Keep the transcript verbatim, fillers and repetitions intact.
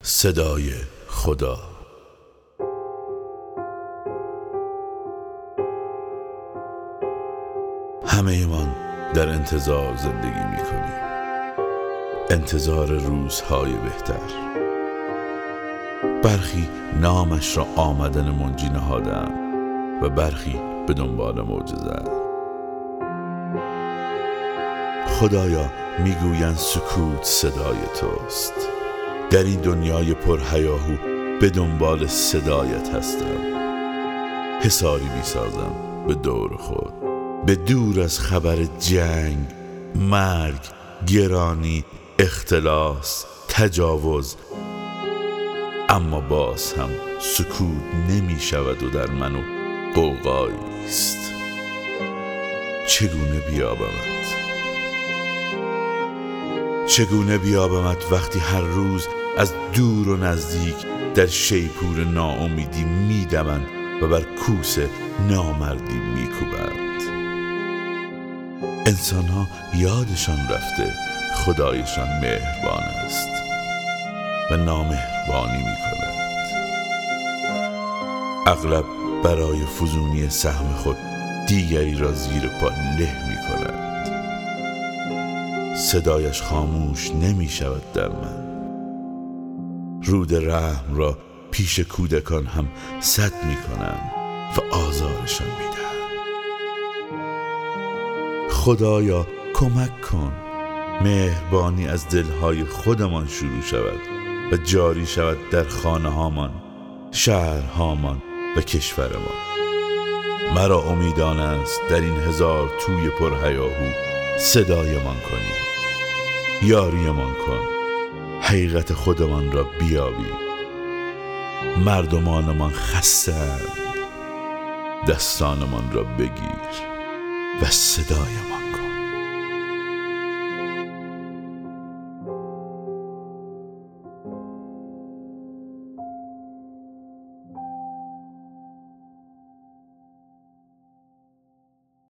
صدای خدا. همه من در انتظار زندگی می کنیم، انتظار روزهای بهتر. برخی نامش را آمدن منجی نهادند و برخی به دنبال معجزه. خدایا میگویند سکوت صدای توست. در این دنیای پر هیاهو به دنبال صدایت هستم. حصاری میسازم به دور خود، به دور از خبر جنگ، مرگ، گرانی، اختلاس، تجاوز. اما باز هم سکوت نمی شود و در منو غوغایی است. چگونه بیابمت؟ چگونه بیابمت وقتی هر روز از دور و نزدیک در شیپور ناامیدی میدمند و بر کوس نامردی میکوبند؟ انسانها یادشان رفته خدایشان مهربان است و نامهربانی میکند. اغلب برای فزونی سهم خود دیگری را زیر پا له میکند. صدایش خاموش نمی شود در من. رود رحم را پیش کودکان هم سد می کنند و آزارشان می دهند. خدایا کمک کن مهربانی از دلهای خودمان شروع شود و جاری شود در خانه هامان، شهرهامان و کشورمان. مرا امیدان است در این هزار توی پر هیاهو صدایمان کنی، یاریمان کن، حقیقت خودمان را بیابی. مردمانمان خسته‌اند، دستانمان را بگیر و صدایمان